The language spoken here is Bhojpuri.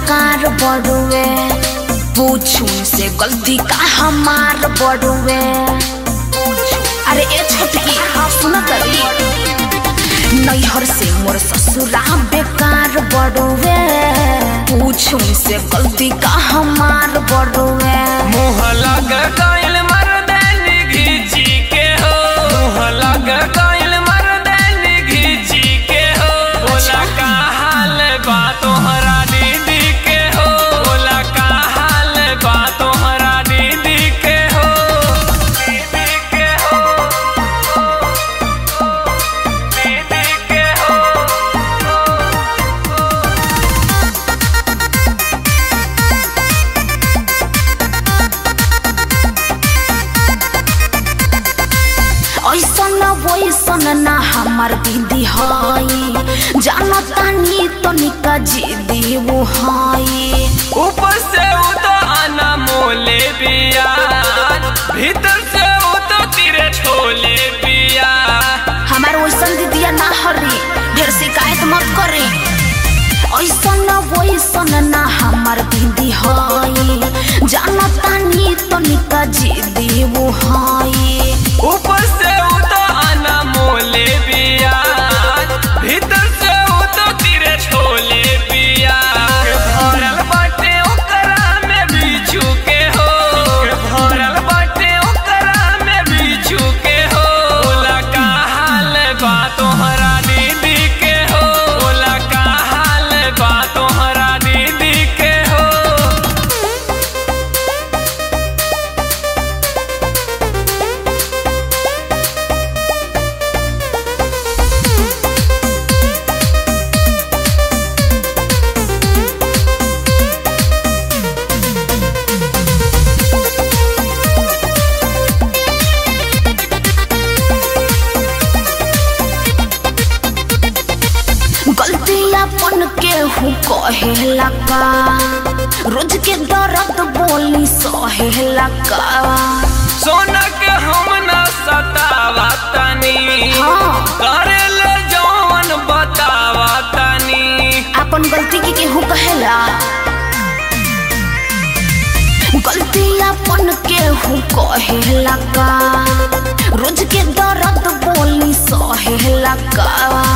बेकार बड़ुए, पूछू से गलती का हमार बड़ुए। अरे ए छोटकी सुन करी, नैहर से मोर ससुरा बेकार बड़ुए, पूछू से गलती का हमार बड़ुए। मुँह लग गइल मर्दानी घीची के हो, मुँह लग गइल मर्दानी घीची के हो। बोला का हाल बा तोहरा दीदी के हो, बोला का हाल बा तोहरा दीदी के हो, दीदी के हो, दीदी के हो। ऐसन वैसन ना हमार दीदी हई, जानतानी तनिका जिदी वो हई। ऊपर से वो तो आना मोले बिया, भीतर से वो तो तेरे छोले बिया। हमार वैसन दीदिया ना हरी, ढेर शिकायत मत करे। ऐसन वैसन ना हमार दीदी हई, जानतानी तनिका जिदी वो हई। ऊपर से वो तो आना मोले बिया, भीतर से वो तो तेरे छोले बिया। भरल बाटे ओकरा में बिच्छू के हो, भरल बाटे ओकरा में बिच्छू के हो। बोला का हाल बा तोहरा दीदी के हो, बोला का हाल बा तोहरा दीदी के हो। गलतिया पन के हूँ कहेला का, रोज के दर्द बोली सहेला का। सोना के हम न सतावा तनी, हाँ। करे ले जौन बतावा तनी। अपन गलती की केहू कहेला, गलतिया पन के हूँ कहेला का, रोज के दर्द बोली सहेला का।